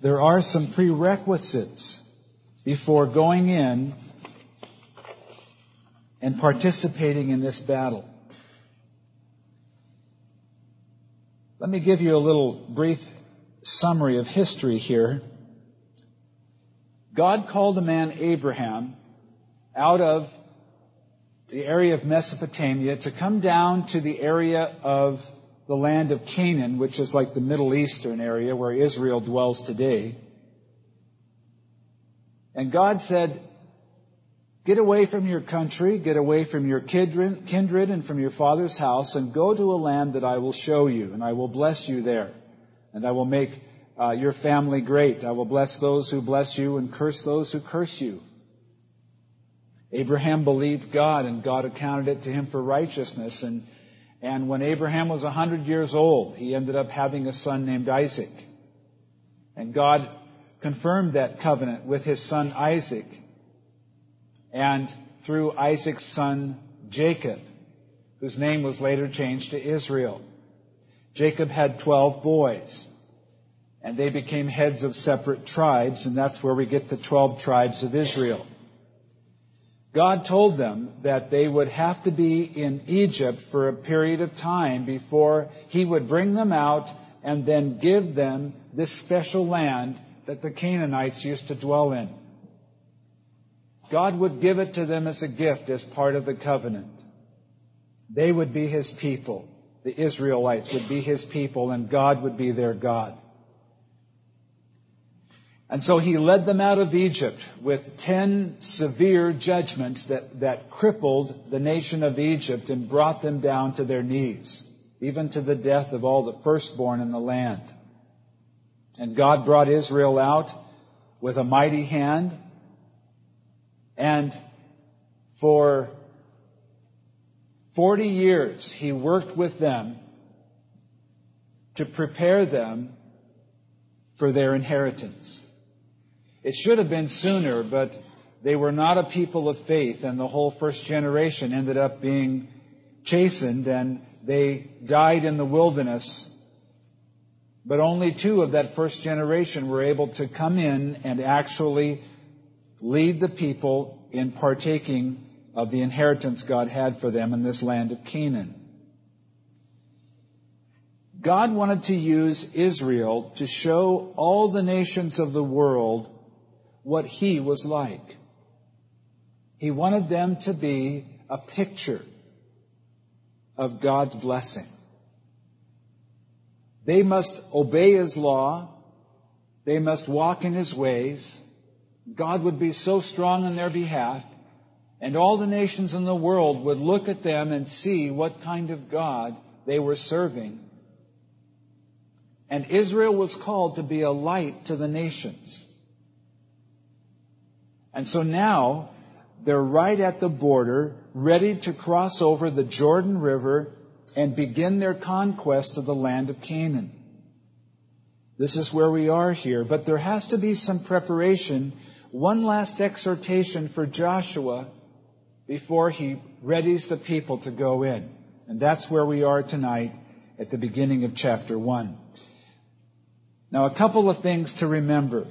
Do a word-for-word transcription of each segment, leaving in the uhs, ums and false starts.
there are some prerequisites before going in and participating in this battle. Let me give you a little brief summary of history here. God called a man, Abraham, out of the area of Mesopotamia to come down to the area of the land of Canaan, which is like the Middle Eastern area where Israel dwells today. And God said, get away from your country, get away from your kindred and from your father's house, and go to a land that I will show you, and I will bless you there. And I will make uh, your family great. I will bless those who bless you and curse those who curse you. Abraham believed God, and God accounted it to him for righteousness. And, and when Abraham was one hundred years old, he ended up having a son named Isaac. And God confirmed that covenant with his son Isaac. And through Isaac's son Jacob, whose name was later changed to Israel. Jacob had twelve boys, and they became heads of separate tribes, and that's where we get the twelve tribes of Israel. God told them that they would have to be in Egypt for a period of time before He would bring them out and then give them this special land that the Canaanites used to dwell in. God would give it to them as a gift, as part of the covenant. They would be His people. The Israelites would be His people, and God would be their God. And so He led them out of Egypt with ten severe judgments that, that crippled the nation of Egypt and brought them down to their knees, even to the death of all the firstborn in the land. And God brought Israel out with a mighty hand, and for forty years He worked with them to prepare them for their inheritance. It should have been sooner, but they were not a people of faith, and the whole first generation ended up being chastened, and they died in the wilderness. But only two of that first generation were able to come in and actually lead the people in partaking of the inheritance God had for them in this land of Canaan. God wanted to use Israel to show all the nations of the world what He was like. He wanted them to be a picture of God's blessing. They must obey His law. They must walk in His ways. God would be so strong on their behalf, and all the nations in the world would look at them and see what kind of God they were serving. And Israel was called to be a light to the nations. And so now they're right at the border, ready to cross over the Jordan River and begin their conquest of the land of Canaan. This is where we are here. But there has to be some preparation, one last exhortation for Joshua before he readies the people to go in. And that's where we are tonight at the beginning of chapter one. Now, a couple of things to remember.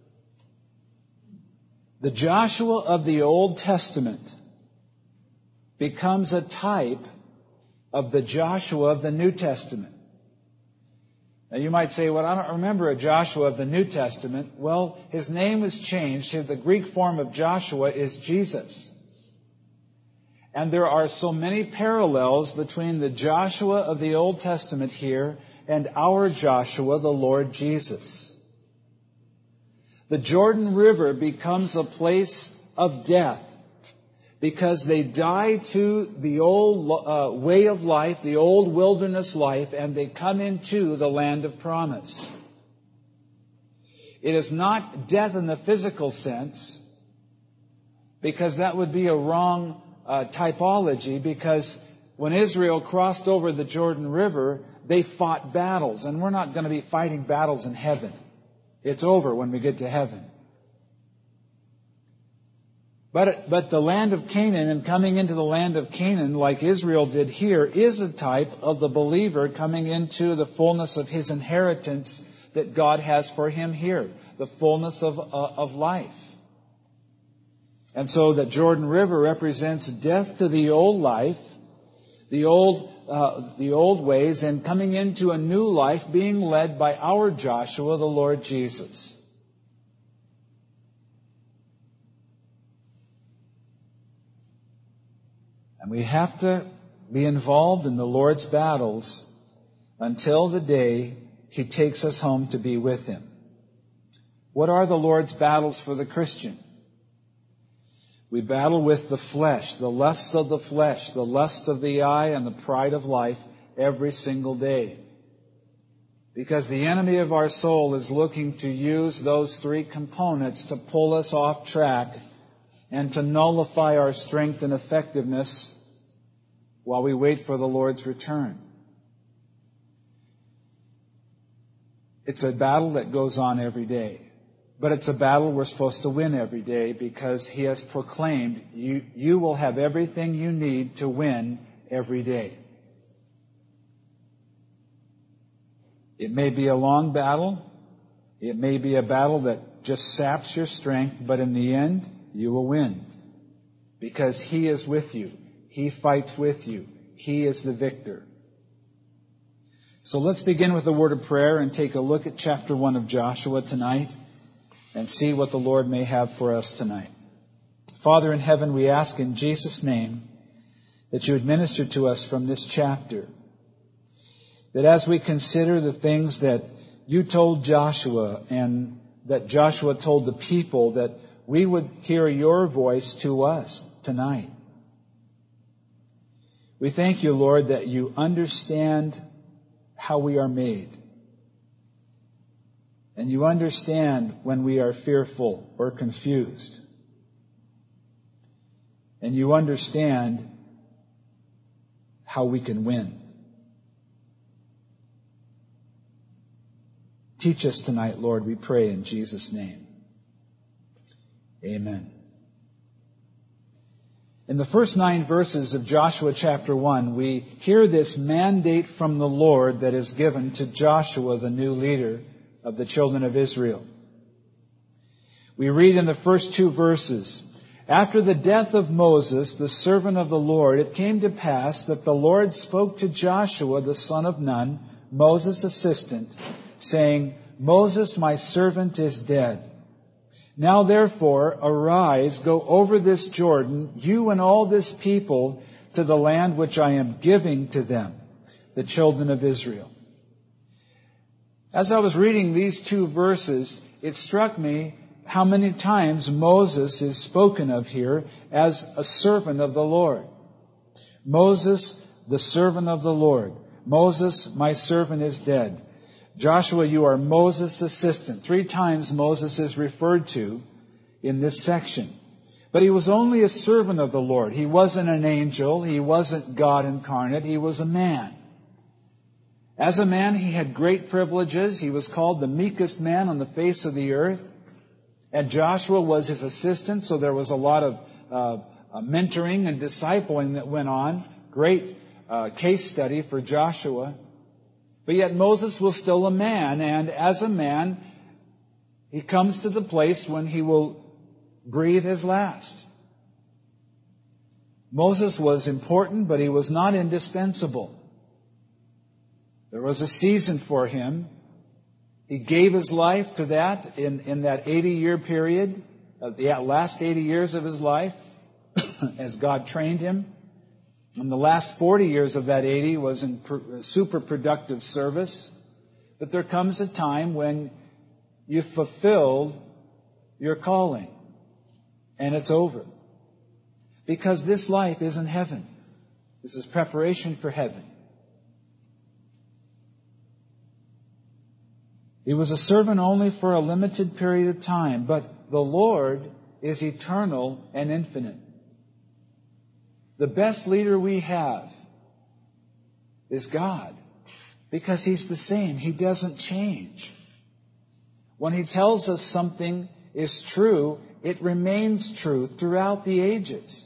The Joshua of the Old Testament becomes a type of the Joshua of the New Testament. Now you might say, well, I don't remember a Joshua of the New Testament. Well, his name was changed. The Greek form of Joshua is Jesus. And there are so many parallels between the Joshua of the Old Testament here and our Joshua, the Lord Jesus. The Jordan River becomes a place of death because they die to the old uh, way of life, the old wilderness life, and they come into the land of promise. It is not death in the physical sense, because that would be a wrong uh, typology, because when Israel crossed over the Jordan River, they fought battles, and we're not going to be fighting battles in heaven. It's over when we get to heaven. But, but the land of Canaan, and coming into the land of Canaan like Israel did here, is a type of the believer coming into the fullness of his inheritance that God has for him here, the fullness of, uh, of life. And so that Jordan River represents death to the old life, the old, uh, the old ways, and coming into a new life, being led by our Joshua, the Lord Jesus. And we have to be involved in the Lord's battles until the day He takes us home to be with Him. What are the Lord's battles for the Christian? We battle with the flesh, the lusts of the flesh, the lusts of the eye, and the pride of life every single day. Because the enemy of our soul is looking to use those three components to pull us off track and to nullify our strength and effectiveness while we wait for the Lord's return. It's a battle that goes on every day. But it's a battle we're supposed to win every day because He has proclaimed, you, you will have everything you need to win every day. It may be a long battle. It may be a battle that just saps your strength, but in the end, you will win. Because He is with you. He fights with you. He is the victor. So let's begin with a word of prayer and take a look at chapter one of Joshua tonight and see what the Lord may have for us tonight. Father in heaven, we ask in Jesus' name that You administer to us from this chapter. That as we consider the things that You told Joshua and that Joshua told the people, that we would hear Your voice to us tonight. We thank You, Lord, that You understand how we are made. And You understand when we are fearful or confused. And You understand how we can win. Teach us tonight, Lord, we pray in Jesus' name. Amen. In the first nine verses of Joshua chapter one, we hear this mandate from the Lord that is given to Joshua, the new leader of the children of Israel. We read in the first two verses, "After the death of Moses, the servant of the Lord, it came to pass that the Lord spoke to Joshua, the son of Nun, Moses' assistant, saying, Moses, my servant, is dead. Now therefore, arise, go over this Jordan, you and all this people, to the land which I am giving to them, the children of Israel." As I was reading these two verses, it struck me how many times Moses is spoken of here as a servant of the Lord. Moses, the servant of the Lord. Moses, my servant, is dead. Joshua, you are Moses' assistant. Three times Moses is referred to in this section. But he was only a servant of the Lord. He wasn't an angel. He wasn't God incarnate. He was a man. As a man, he had great privileges. He was called the meekest man on the face of the earth. And Joshua was his assistant, so there was a lot of uh, mentoring and discipling that went on. Great uh, case study for Joshua. But yet Moses was still a man, and as a man, he comes to the place when he will breathe his last. Moses was important, but he was not indispensable. There was a season for him. He gave his life to that in, in that eighty-year period, of the last eighty years of his life, as God trained him. And the last forty years of that eighty was in super productive service. But there comes a time when you've fulfilled your calling. And it's over. Because this life isn't heaven. This is preparation for heaven. He was a servant only for a limited period of time, but the Lord is eternal and infinite. The best leader we have is God, because He's the same. He doesn't change. When He tells us something is true, it remains true throughout the ages.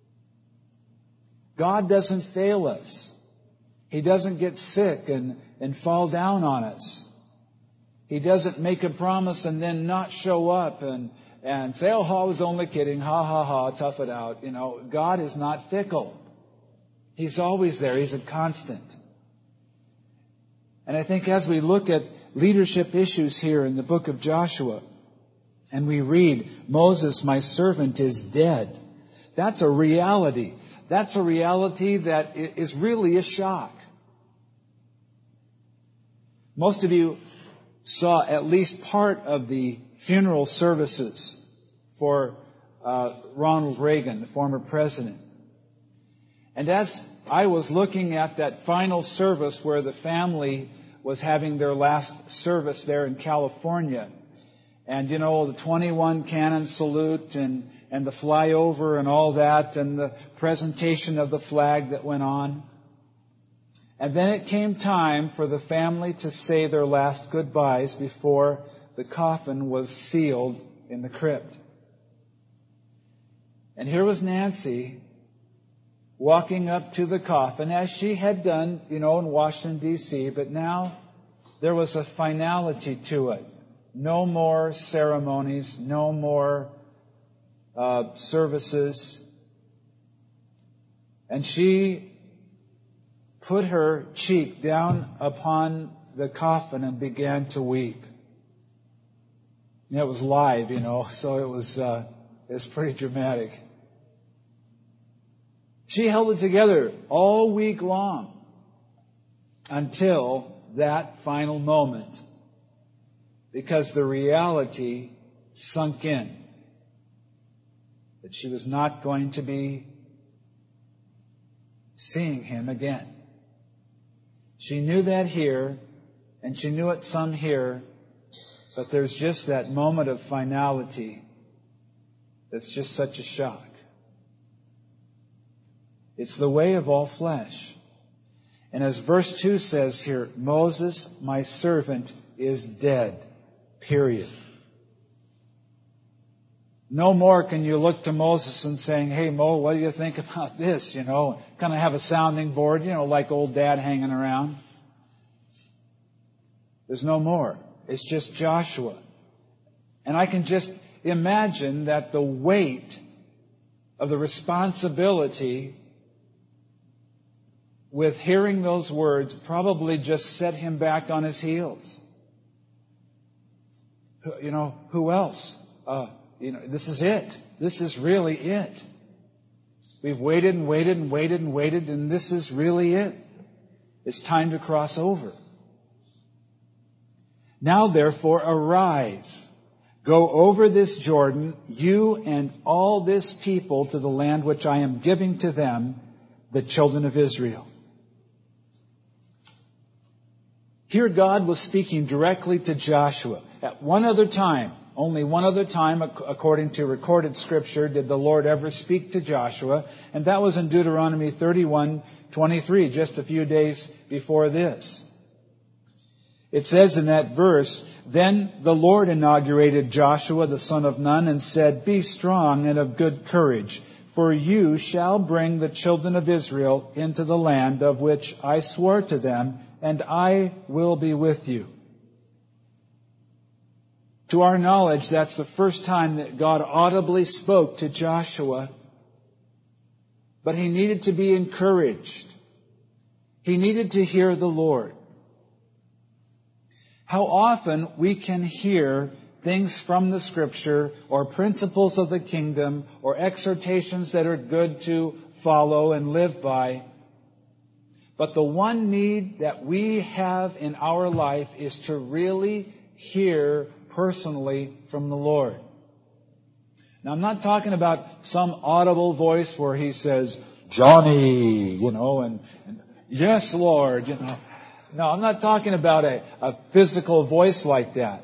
God doesn't fail us. He doesn't get sick and, and fall down on us. He doesn't make a promise and then not show up and, and say, oh, I was only kidding. Ha, ha, ha, tough it out. You know, God is not fickle. He's always there. He's a constant. And I think as we look at leadership issues here in the book of Joshua, and we read, Moses, my servant, is dead. That's a reality. That's a reality that is really a shock. Most of you saw at least part of the funeral services for uh, Ronald Reagan, the former president. And as I was looking at that final service where the family was having their last service there in California, and, you know, the twenty-one cannon salute and, and the flyover and all that, and the presentation of the flag that went on. And then it came time for the family to say their last goodbyes before the coffin was sealed in the crypt. And here was Nancy walking up to the coffin, as she had done, you know, in Washington, D C, but now there was a finality to it. No more ceremonies, no more uh, services. And she put her cheek down upon the coffin and began to weep. And it was live, you know, so it was, uh, it was pretty dramatic. She held it together all week long until that final moment, because the reality sunk in that she was not going to be seeing him again. She knew that here, and she knew it some here, but there's just that moment of finality that's just such a shock. It's the way of all flesh. And as verse two says here, Moses, my servant, is dead. Period. No more can you look to Moses and saying, hey, Mo, what do you think about this? You know, kind of have a sounding board, you know, like old dad hanging around. There's no more. It's just Joshua. And I can just imagine that the weight of the responsibility with hearing those words probably just set him back on his heels. You know, who else? Uh, you know, this is it. This is really it. We've waited and waited and waited and waited, and this is really it. It's time to cross over. Now, therefore, arise. Go over this Jordan, you and all this people, to the land which I am giving to them, the children of Israel. Here God was speaking directly to Joshua. At one other time, only one other time, according to recorded Scripture, did the Lord ever speak to Joshua, and that was in Deuteronomy thirty-one twenty-three, just a few days before this. It says in that verse, then the Lord inaugurated Joshua the son of Nun and said, be strong and of good courage, for you shall bring the children of Israel into the land of which I swore to them, and I will be with you. To our knowledge, that's the first time that God audibly spoke to Joshua. But he needed to be encouraged. He needed to hear the Lord. How often we can hear things from the Scripture or principles of the kingdom or exhortations that are good to follow and live by. But the one need that we have in our life is to really hear personally from the Lord. Now, I'm not talking about some audible voice where he says, Johnny, you know, and, and yes, Lord, you know. No, I'm not talking about a, a physical voice like that.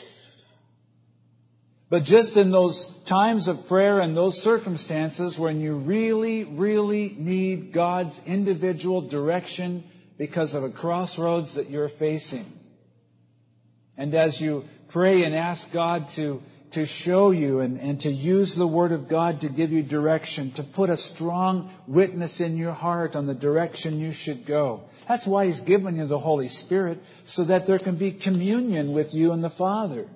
But just in those times of prayer and those circumstances when you really, really need God's individual direction because of a crossroads that you're facing. And as you pray and ask God to, to show you and, and to use the Word of God to give you direction, to put a strong witness in your heart on the direction you should go, That's why He's given you the Holy Spirit, so that there can be communion with you and the Father.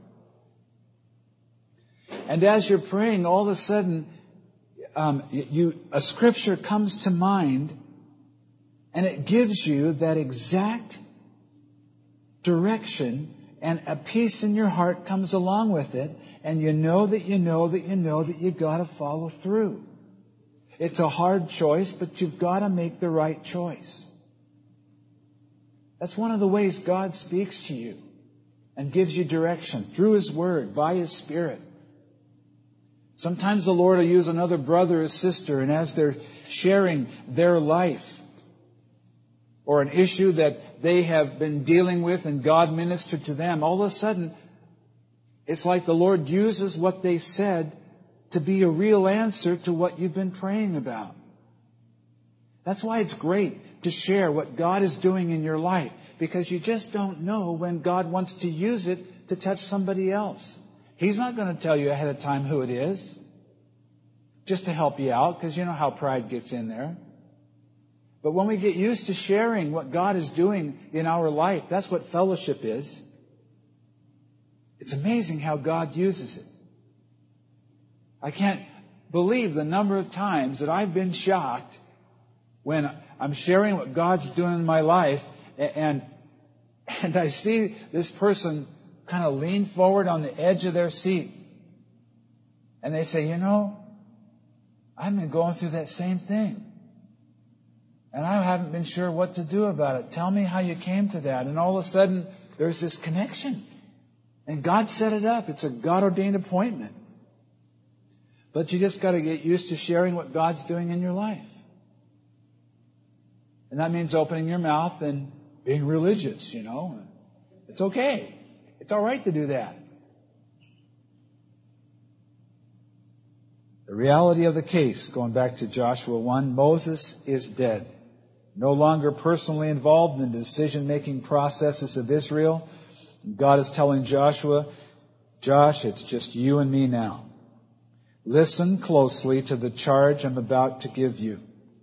And as you're praying, all of a sudden, um, you, a scripture comes to mind, and it gives you that exact direction, and a peace in your heart comes along with it, and you know that you know that you know that you've got to follow through. It's a hard choice, but you've got to make the right choice. That's one of the ways God speaks to you and gives you direction, through His Word, by His Spirit. Sometimes the Lord will use another brother or sister, and as they're sharing their life or an issue that they have been dealing with and God ministered to them, all of a sudden, it's like the Lord uses what they said to be a real answer to what you've been praying about. That's why it's great to share what God is doing in your life, because you just don't know when God wants to use it to touch somebody else. He's not going to tell you ahead of time who it is, just to help you out, because you know how pride gets in there. But when we get used to sharing what God is doing in our life, that's what fellowship is. It's amazing how God uses it. I can't believe the number of times that I've been shocked when I'm sharing what God's doing in my life, and and I see this person kind of lean forward on the edge of their seat. And they say, you know, I've been going through that same thing. And I haven't been sure what to do about it. Tell me how you came to that. And all of a sudden, there's this connection. And God set it up. It's a God-ordained appointment. But you just got to get used to sharing what God's doing in your life. And that means opening your mouth and being religious, you know. It's okay. It's all right to do that. The reality of the case, going back to Joshua one, Moses is dead. No longer personally involved in the decision-making processes of Israel. God is telling Joshua, Josh, it's just you and me now. Listen closely to the charge I'm about to give you.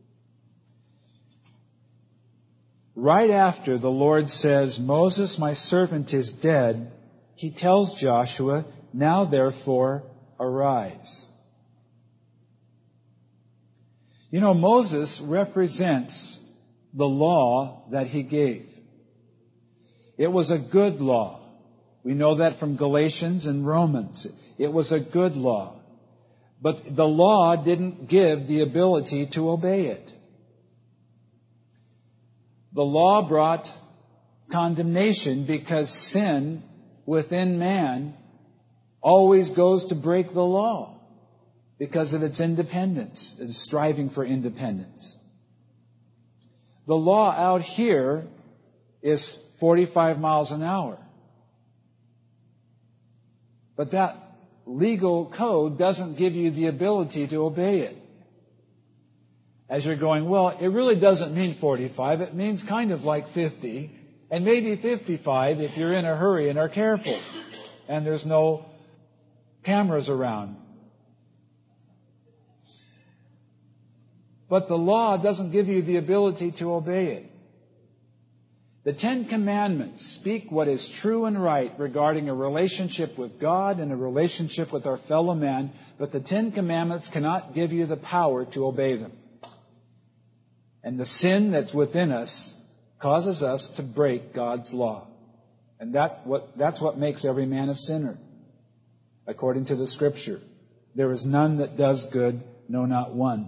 Right after the Lord says, Moses, my servant, is dead, He tells Joshua, now therefore arise. You know, Moses represents the law that he gave. It was a good law. We know that from Galatians and Romans. It was a good law. But the law didn't give the ability to obey it. The law brought condemnation because sin within man always goes to break the law because of its independence, its striving for independence. The law out here is forty-five miles an hour. But that legal code doesn't give you the ability to obey it. As you're going, well, it really doesn't mean forty-five. It means kind of like fifty. And maybe fifty-five if you're in a hurry and are careful. And there's no cameras around. But the law doesn't give you the ability to obey it. The Ten Commandments speak what is true and right regarding a relationship with God and a relationship with our fellow man, but the Ten Commandments cannot give you the power to obey them. And the sin that's within us causes us to break God's law. And that what, that's what makes every man a sinner, according to the Scripture. There is none that does good, no, not one.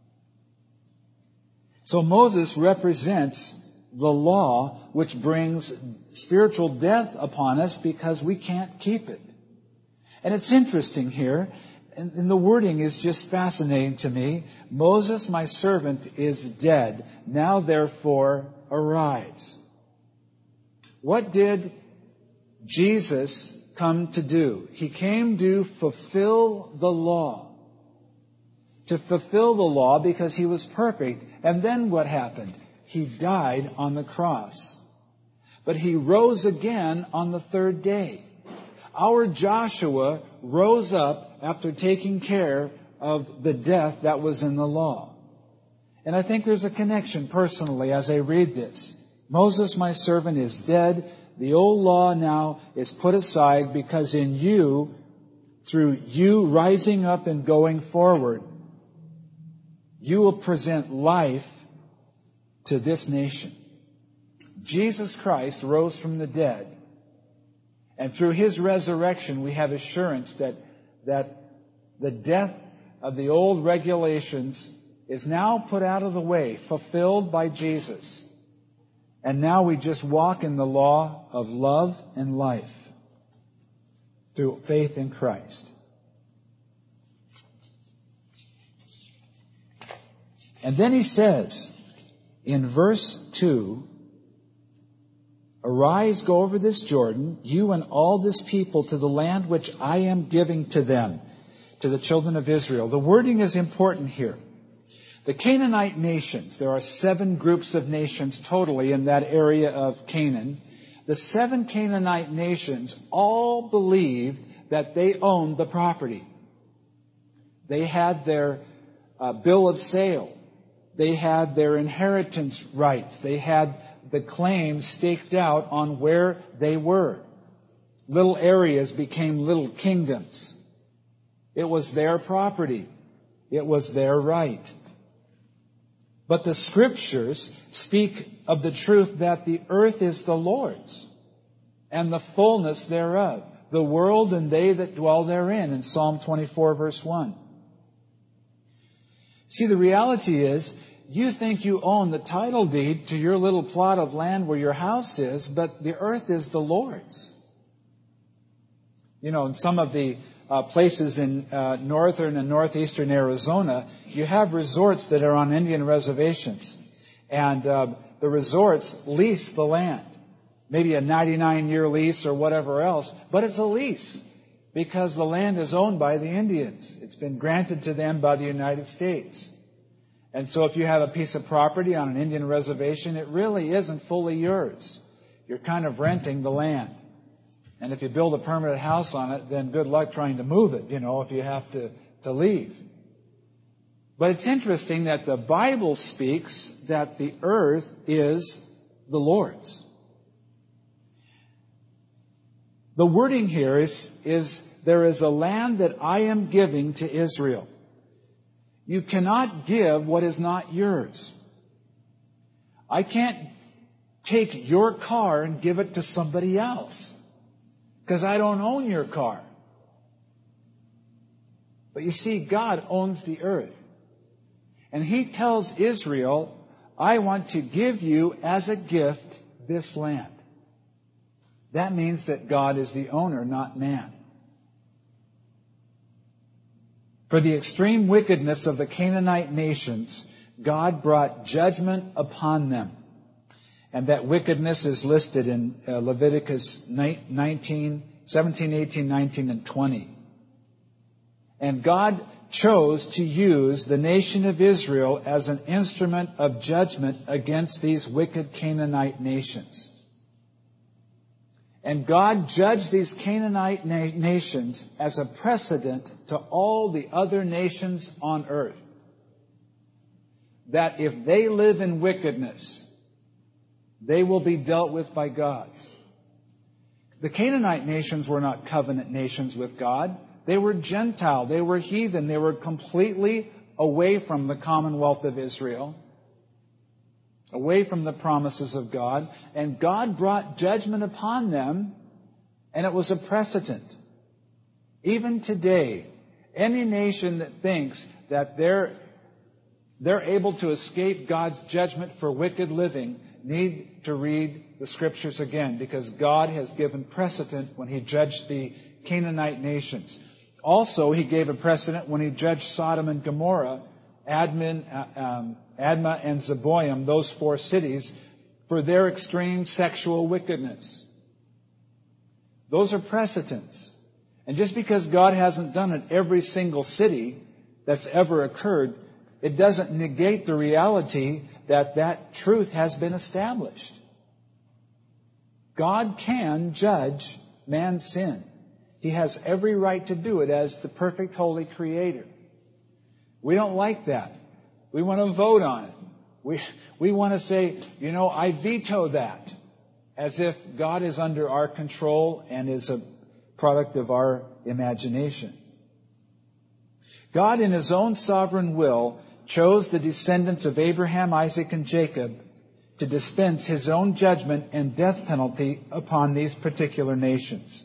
So Moses represents the law which brings spiritual death upon us because we can't keep it. And it's interesting here, and, and the wording is just fascinating to me. Moses, my servant, is dead. Now therefore arise. What did Jesus come to do? He came to fulfill the law. To fulfill the law because He was perfect. And then what happened? He died on the cross. But He rose again on the third day. Our Joshua rose up after taking care of the death that was in the law. And I think there's a connection personally as I read this. Moses, my servant, is dead. The old law now is put aside because in you, through you rising up and going forward, you will present life to this nation. Jesus Christ rose from the dead. And through His resurrection, we have assurance that, that the death of the old regulations is now put out of the way, fulfilled by Jesus. And now we just walk in the law of love and life through faith in Christ. And then He says in verse two, arise, go over this Jordan, you and all this people, to the land which I am giving to them, to the children of Israel. The wording is important here. The Canaanite nations, there are seven groups of nations totally in that area of Canaan. The seven Canaanite nations all believed that they owned the property. They had their uh, bill of sale. They had their inheritance rights. They had the claims staked out on where they were. Little areas became little kingdoms. It was their property. It was their right. But the Scriptures speak of the truth that the earth is the Lord's and the fullness thereof, the world and they that dwell therein, in Psalm twenty-four, verse one. See, the reality is, you think you own the title deed to your little plot of land where your house is, but the earth is the Lord's. You know, in some of the uh, places in uh, northern and northeastern Arizona, you have resorts that are on Indian reservations. And uh, the resorts lease the land. Maybe a ninety-nine year lease or whatever else, but it's a lease because the land is owned by the Indians. It's been granted to them by the United States. And so if you have a piece of property on an Indian reservation, it really isn't fully yours. You're kind of renting the land. And if you build a permanent house on it, then good luck trying to move it, you know, if you have to, to leave. But it's interesting that the Bible speaks that the earth is the Lord's. The wording here is, is there is a land that I am giving to Israel. You cannot give what is not yours. I can't take your car and give it to somebody else because I don't own your car. But you see, God owns the earth. And He tells Israel, I want to give you as a gift this land. That means that God is the owner, not man. For the extreme wickedness of the Canaanite nations, God brought judgment upon them. And that wickedness is listed in uh, Leviticus nineteen, seventeen, eighteen, nineteen, and twenty. And God chose to use the nation of Israel as an instrument of judgment against these wicked Canaanite nations. And God judged these Canaanite na- nations as a precedent to all the other nations on earth. That if they live in wickedness, they will be dealt with by God. The Canaanite nations were not covenant nations with God. They were Gentile. They were heathen. They were completely away from the commonwealth of Israel, away from the promises of God. And God brought judgment upon them, and it was a precedent. Even today, any nation that thinks that they're, they're able to escape God's judgment for wicked living need to read the Scriptures again, because God has given precedent when He judged the Canaanite nations. Also, He gave a precedent when He judged Sodom and Gomorrah, Admin, uh, um, Admah and Zeboim, those four cities, for their extreme sexual wickedness. Those are precedents. And just because God hasn't done it every single city that's ever occurred, it doesn't negate the reality that that truth has been established. God can judge man's sin. He has every right to do it as the perfect holy creator. We don't like that. We want to vote on it. We, we want to say, you know, I veto that, as if God is under our control and is a product of our imagination. God, in His own sovereign will, chose the descendants of Abraham, Isaac, and Jacob to dispense His own judgment and death penalty upon these particular nations.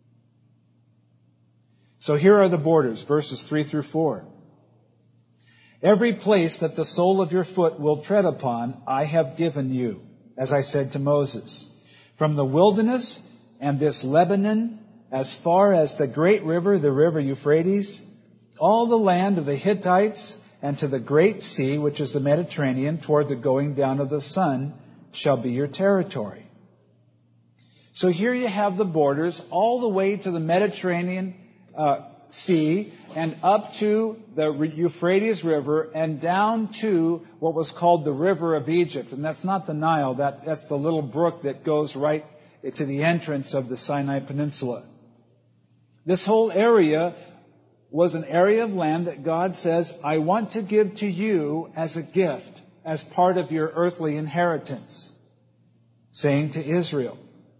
So here are the borders, verses three through four. Every place that the sole of your foot will tread upon, I have given you, as I said to Moses. From the wilderness and this Lebanon, as far as the great river, the river Euphrates, all the land of the Hittites, and to the great sea, which is the Mediterranean, toward the going down of the sun, shall be your territory. So here you have the borders all the way to the Mediterranean uh, Sea and up to the Euphrates River and down to what was called the River of Egypt. And that's not the Nile. That, that's the little brook that goes right to the entrance of the Sinai Peninsula. This whole area was an area of land that God says, I want to give to you as a gift, as part of your earthly inheritance, saying to Israel.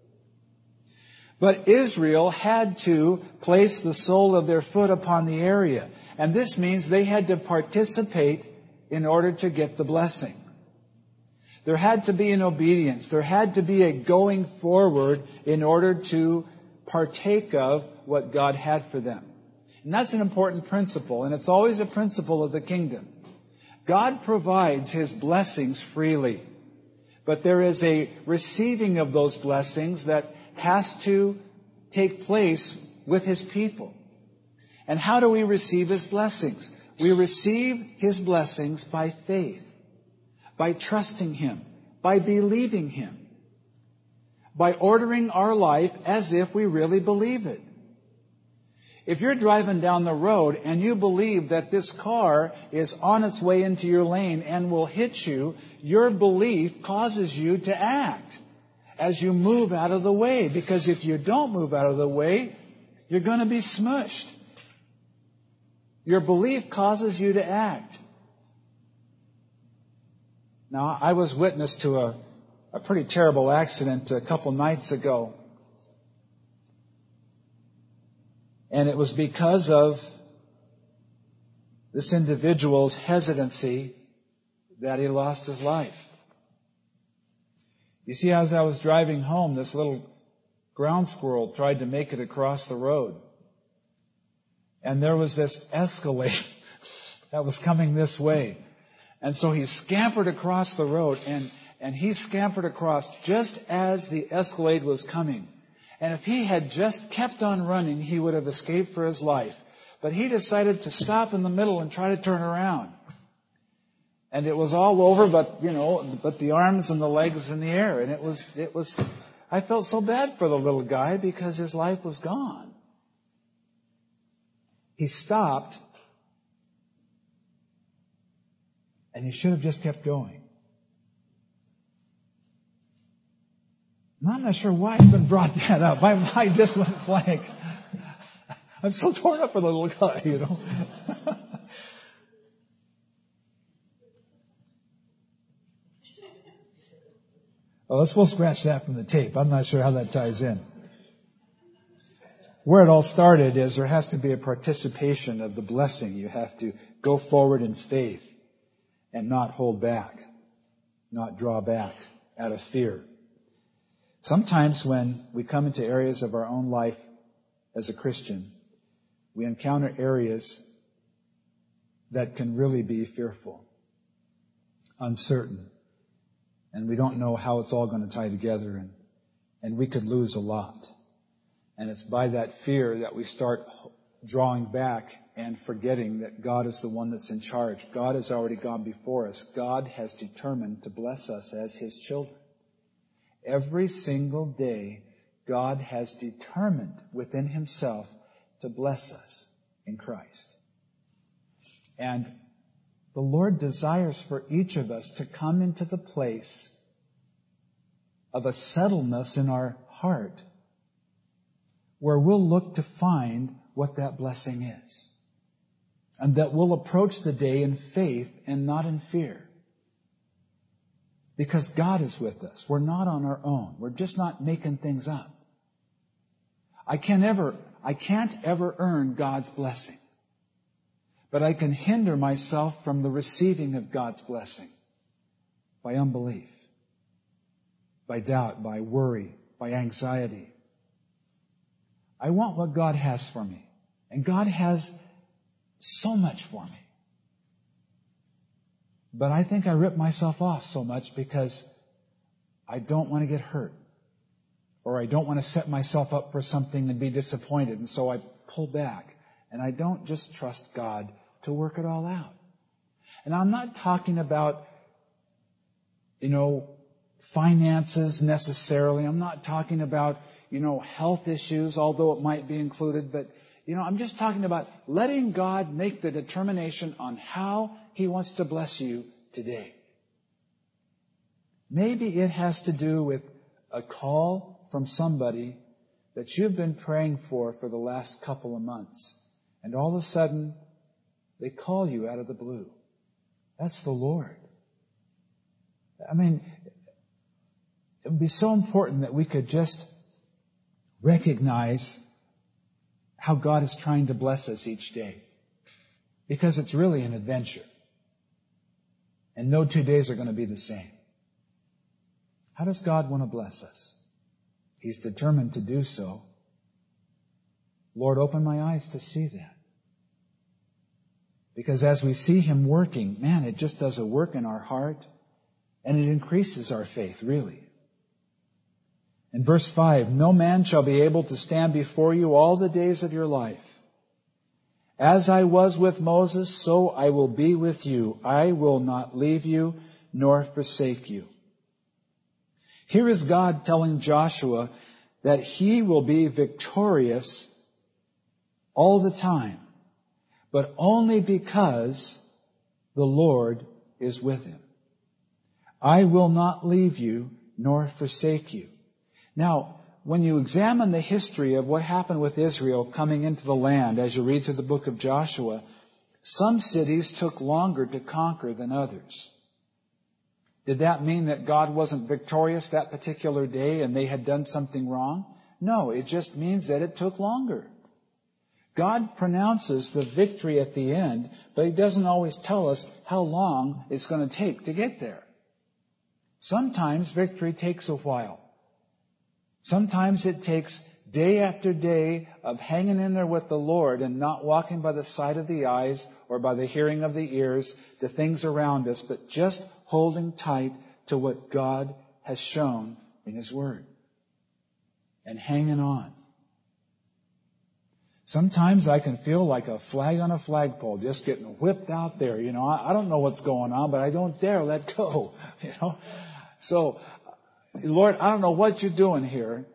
But Israel had to place the sole of their foot upon the area. And this means they had to participate in order to get the blessing. There had to be an obedience. There had to be a going forward in order to partake of what God had for them. And that's an important principle, and it's always a principle of the kingdom. God provides His blessings freely, but there is a receiving of those blessings that has to take place with His people. And how do we receive His blessings? We receive His blessings by faith, by trusting Him, by believing Him, by ordering our life as if we really believe it. If you're driving down the road and you believe that this car is on its way into your lane and will hit you, your belief causes you to act as you move out of the way. Because if you don't move out of the way, you're going to be smushed. Your belief causes you to act. Now, I was witness to a, a pretty terrible accident a couple nights ago. And it was because of this individual's hesitancy that he lost his life. You see, as I was driving home, this little ground squirrel tried to make it across the road. And there was this Escalade that was coming this way. And so he scampered across the road, and, and he scampered across just as the Escalade was coming. And if he had just kept on running, he would have escaped for his life. But he decided to stop in the middle and try to turn around. And it was all over, but, you know, but the arms and the legs in the air. And it was, it was, I felt so bad for the little guy because his life was gone. He stopped, and he should have just kept going. And I'm not sure why I even brought that up. My mind just went blank. I'm so torn up for the little guy, you know. Well, let's we'll scratch that from the tape. I'm not sure how that ties in. Where it all started is there has to be a participation of the blessing. You have to go forward in faith and not hold back, not draw back out of fear. Sometimes when we come into areas of our own life as a Christian, we encounter areas that can really be fearful, uncertain, and we don't know how it's all going to tie together, and, and we could lose a lot. And it's by that fear that we start drawing back and forgetting that God is the one that's in charge. God has already gone before us. God has determined to bless us as His children. Every single day, God has determined within Himself to bless us in Christ. And the Lord desires for each of us to come into the place of a settledness in our heart where we'll look to find what that blessing is. And that we'll approach the day in faith and not in fear. Because God is with us. We're not on our own. We're just not making things up. I can't ever, I can't ever earn God's blessing. But I can hinder myself from the receiving of God's blessing by unbelief, by doubt, by worry, by anxiety. I want what God has for me. And God has so much for me. But I think I rip myself off so much because I don't want to get hurt. Or I don't want to set myself up for something and be disappointed. And so I pull back. And I don't just trust God to work it all out. And I'm not talking about, you know, finances necessarily. I'm not talking about, you know, health issues, although it might be included. But, you know, I'm just talking about letting God make the determination on how He wants to bless you today. Maybe it has to do with a call from somebody that you've been praying for for the last couple of months. And all of a sudden, they call you out of the blue. That's the Lord. I mean, it would be so important that we could just recognize how God is trying to bless us each day. Because it's really an adventure. And no two days are going to be the same. How does God want to bless us? He's determined to do so. Lord, open my eyes to see that. Because as we see Him working, man, it just does a work in our heart. And it increases our faith, really. In verse five, no man shall be able to stand before you all the days of your life. As I was with Moses, so I will be with you. I will not leave you nor forsake you. Here is God telling Joshua that he will be victorious all the time, but only because the Lord is with him. I will not leave you nor forsake you. Now, when you examine the history of what happened with Israel coming into the land, as you read through the book of Joshua, some cities took longer to conquer than others. Did that mean that God wasn't victorious that particular day and they had done something wrong? No, it just means that it took longer. God pronounces the victory at the end, but He doesn't always tell us how long it's going to take to get there. Sometimes victory takes a while. Sometimes it takes day after day of hanging in there with the Lord and not walking by the sight of the eyes or by the hearing of the ears to things around us, but just holding tight to what God has shown in His Word and hanging on. Sometimes I can feel like a flag on a flagpole just getting whipped out there. You know, I, I don't know what's going on, but I don't dare let go. You know, so Lord, I don't know what you're doing here,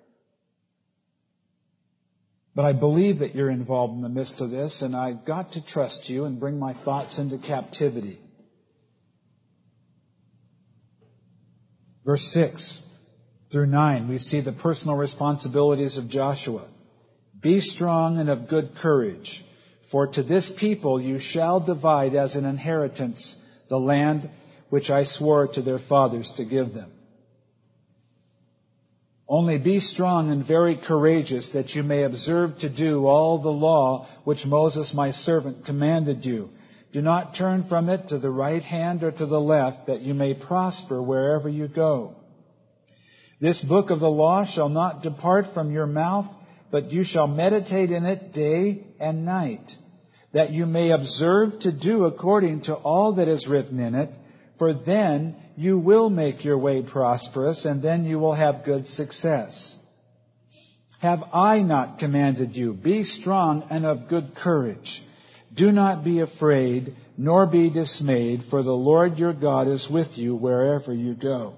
but I believe that you're involved in the midst of this, and I've got to trust you and bring my thoughts into captivity. Verse six through nine, we see the personal responsibilities of Joshua. Be strong and of good courage, for to this people you shall divide as an inheritance the land which I swore to their fathers to give them. Only be strong and very courageous, that you may observe to do all the law which Moses my servant commanded you. Do not turn from it to the right hand or to the left, that you may prosper wherever you go. This book of the law shall not depart from your mouth, but you shall meditate in it day and night, that you may observe to do according to all that is written in it, for then you will make your way prosperous, and then you will have good success. Have I not commanded you? Be strong and of good courage. Do not be afraid, nor be dismayed, for the Lord your God is with you wherever you go.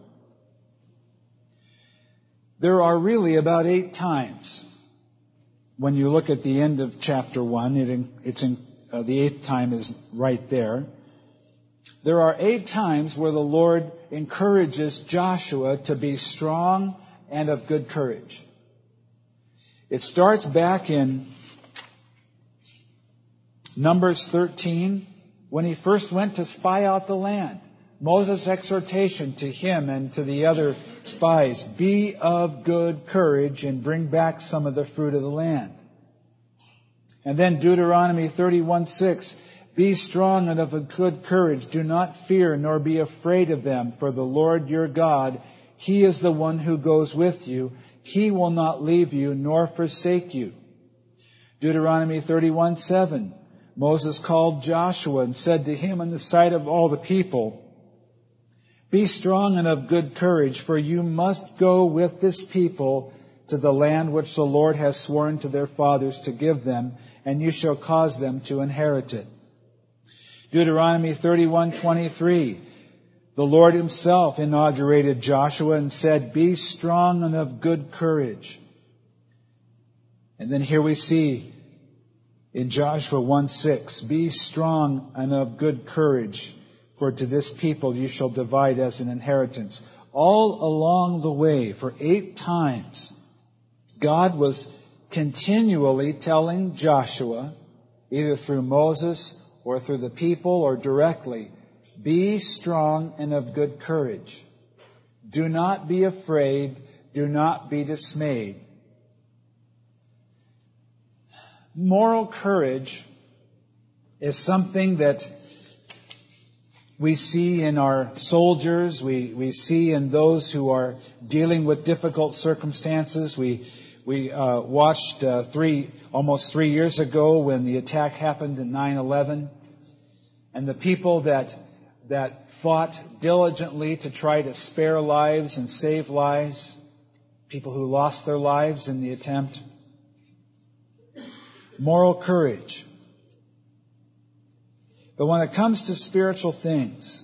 There are really about eight times, when you look at the end of chapter one, it, it's in, uh, the eighth time is right there. There are eight times where the Lord encourages Joshua to be strong and of good courage. It starts back in Numbers thirteen, when he first went to spy out the land, Moses' exhortation to him and to the other spies, be of good courage and bring back some of the fruit of the land. And then Deuteronomy thirty-one six, be strong and of a good courage. Do not fear nor be afraid of them, for the Lord your God, He is the one who goes with you. He will not leave you nor forsake you. Deuteronomy thirty-one seven, Moses called Joshua and said to him in the sight of all the people, be strong and of good courage, for you must go with this people to the land which the Lord has sworn to their fathers to give them, and you shall cause them to inherit it. Deuteronomy thirty-one twenty-three, the Lord Himself inaugurated Joshua and said, be strong and of good courage. And then here we see in Joshua one six, be strong and of good courage, for to this people you shall divide as an inheritance. All along the way, for eight times, God was continually telling Joshua, either through Moses or through the people or directly, be strong and of good courage. Do not be afraid. Do not be dismayed. Moral courage is something that we see in our soldiers. We, we see in those who are dealing with difficult circumstances. We, we uh, watched uh, three, almost three years ago when the attack happened in nine eleven. And the people that, that fought diligently to try to spare lives and save lives, people who lost their lives in the attempt. Moral courage. But when it comes to spiritual things,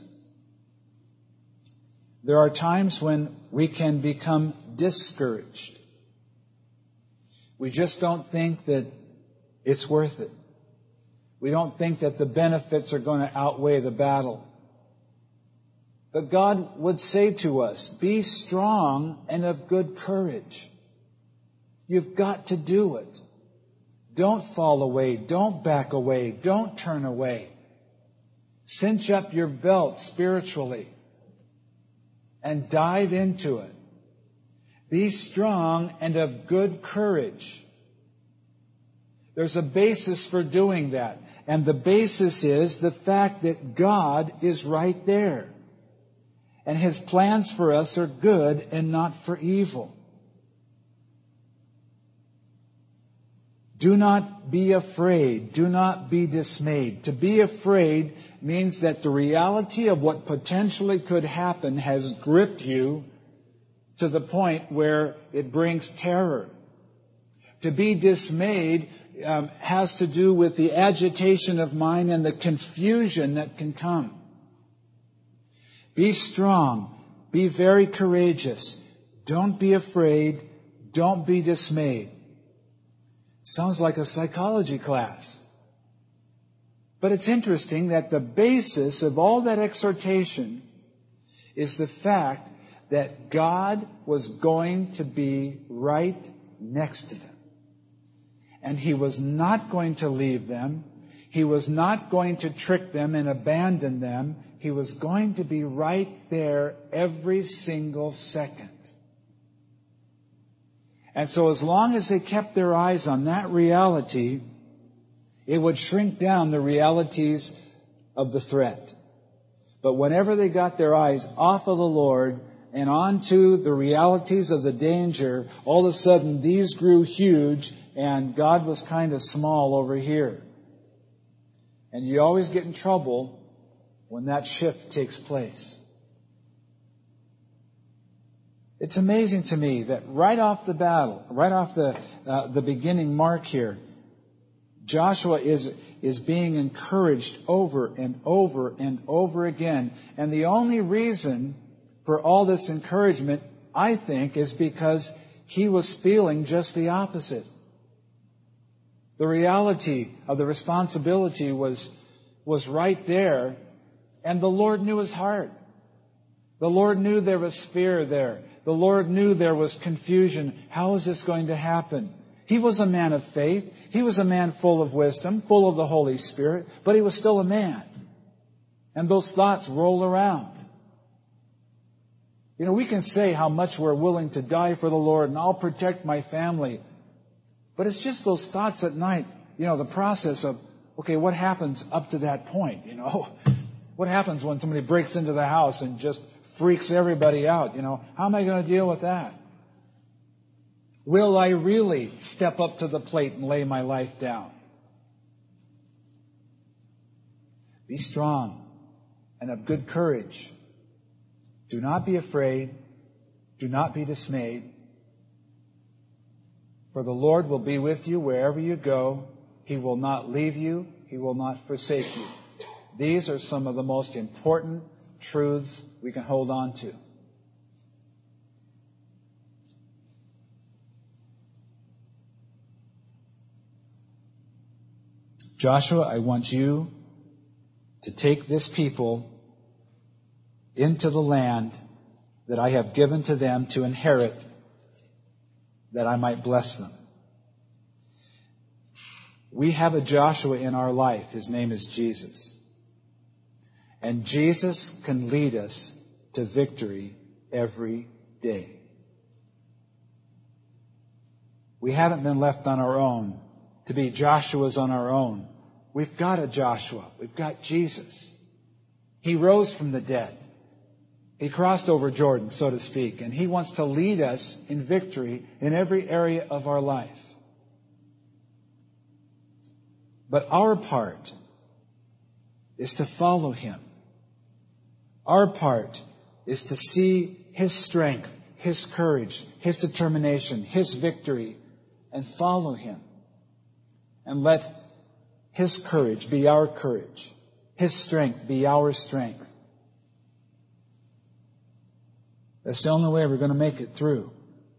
there are times when we can become discouraged. We just don't think that it's worth it. We don't think that the benefits are going to outweigh the battle. But God would say to us, be strong and of good courage. You've got to do it. Don't fall away. Don't back away. Don't turn away. Cinch up your belt spiritually and dive into it. Be strong and of good courage. There's a basis for doing that. And the basis is the fact that God is right there. And His plans for us are good and not for evil. Do not be afraid. Do not be dismayed. To be afraid means that the reality of what potentially could happen has gripped you to the point where it brings terror. To be dismayed um, has to do with the agitation of mind and the confusion that can come. Be strong. Be very courageous. Don't be afraid. Don't be dismayed. Sounds like a psychology class. But it's interesting that the basis of all that exhortation is the fact that God was going to be right next to them. And He was not going to leave them. He was not going to trick them and abandon them. He was going to be right there every single second. And so as long as they kept their eyes on that reality, it would shrink down the realities of the threat. But whenever they got their eyes off of the Lord and onto the realities of the danger, all of a sudden these grew huge and God was kind of small over here. And you always get in trouble when that shift takes place. It's amazing to me that right off the battle, right off the uh, the beginning mark here, Joshua is is being encouraged over and over and over again. And the only reason for all this encouragement, I think, is because he was feeling just the opposite. The reality of the responsibility was was right there, and the Lord knew his heart. The Lord knew there was fear there. The Lord knew there was confusion. How is this going to happen? He was a man of faith. He was a man full of wisdom, full of the Holy Spirit, but he was still a man. And those thoughts roll around. You know, we can say how much we're willing to die for the Lord and I'll protect my family. But it's just those thoughts at night, you know, the process of, okay, what happens up to that point, you know? What happens when somebody breaks into the house and just freaks everybody out, you know? How am I going to deal with that? Will I really step up to the plate and lay my life down? Be strong and of good courage. Do not be afraid. Do not be dismayed. For the Lord will be with you wherever you go. He will not leave you. He will not forsake you. These are some of the most important truths we can hold on to. Joshua, I want you to take this people into the land that I have given to them to inherit, that I might bless them. We have a Joshua in our life. His name is Jesus. And Jesus can lead us to victory every day. We haven't been left on our own to be Joshuas on our own. We've got a Joshua. We've got Jesus. He rose from the dead. He crossed over Jordan, so to speak, and He wants to lead us in victory in every area of our life. But our part is to follow Him. Our part is to see His strength, His courage, His determination, His victory, and follow Him. And let His courage be our courage, His strength be our strength. That's the only way we're going to make it through.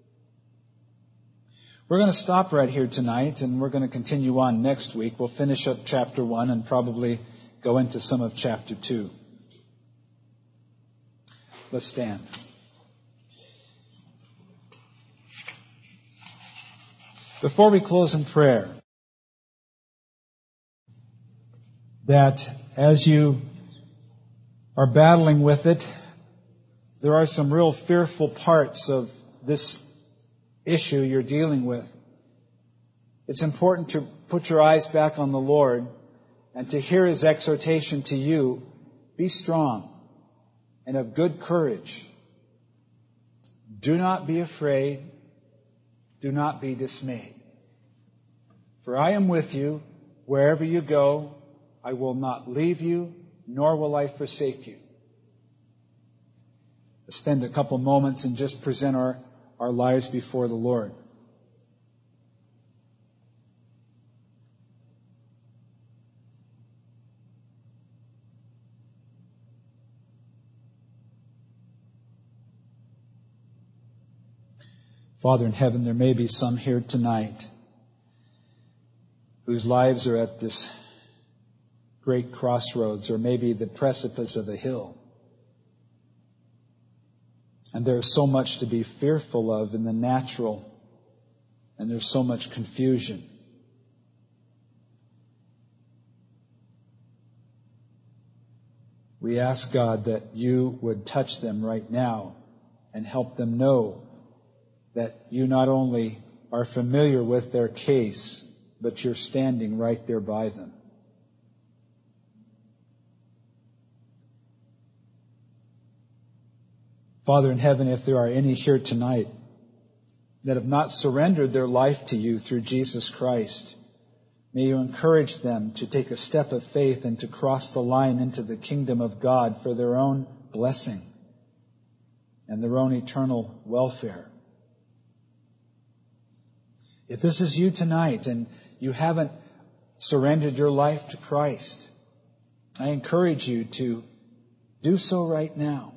We're going to stop right here tonight, and we're going to continue on next week. We'll finish up chapter one and probably go into some of chapter two. Let's stand. Before we close in prayer, that as you are battling with it, there are some real fearful parts of this issue you're dealing with. It's important to put your eyes back on the Lord and to hear His exhortation to you. Be strong and of good courage. Do not be afraid. Do not be dismayed. For I am with you wherever you go. I will not leave you, nor will I forsake you. Let's spend a couple moments and just present our, our lives before the Lord. Father in heaven, there may be some here tonight whose lives are at this great crossroads, or maybe the precipice of a hill. And there's so much to be fearful of in the natural, and there's so much confusion. We ask, God, that you would touch them right now and help them know that you not only are familiar with their case, but you're standing right there by them. Father in heaven, if there are any here tonight that have not surrendered their life to you through Jesus Christ, may you encourage them to take a step of faith and to cross the line into the kingdom of God for their own blessing and their own eternal welfare. If this is you tonight and you haven't surrendered your life to Christ, I encourage you to do so right now.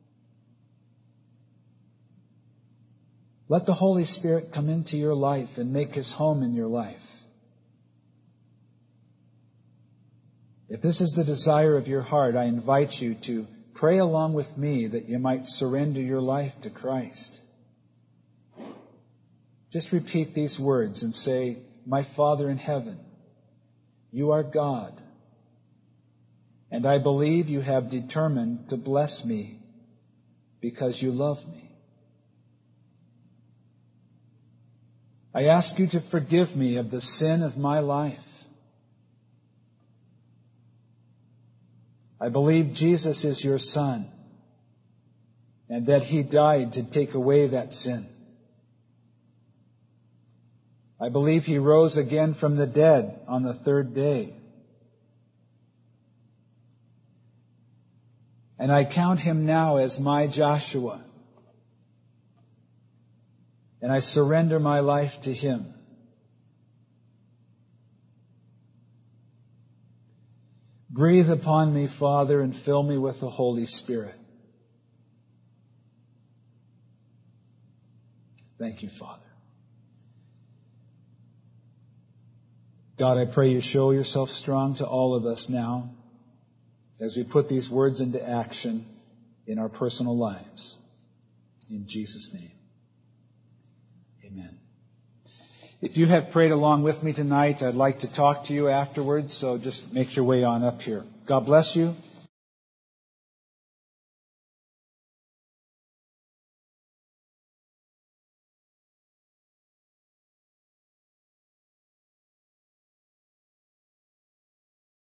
Let the Holy Spirit come into your life and make His home in your life. If this is the desire of your heart, I invite you to pray along with me that you might surrender your life to Christ. just repeat these words and say, "My Father in heaven, you are God, and I believe you have determined to bless me because you love me. I ask you to forgive me of the sin of my life. I believe Jesus is your Son, and that He died to take away that sin. I believe He rose again from the dead on the third day. And I count Him now as my Joshua. And I surrender my life to Him. Breathe upon me, Father, and fill me with the Holy Spirit." Thank you, Father. God, I pray you show yourself strong to all of us now as we put these words into action in our personal lives. In Jesus' name, amen. If you have prayed along with me tonight, I'd like to talk to you afterwards, so just make your way on up here. God bless you.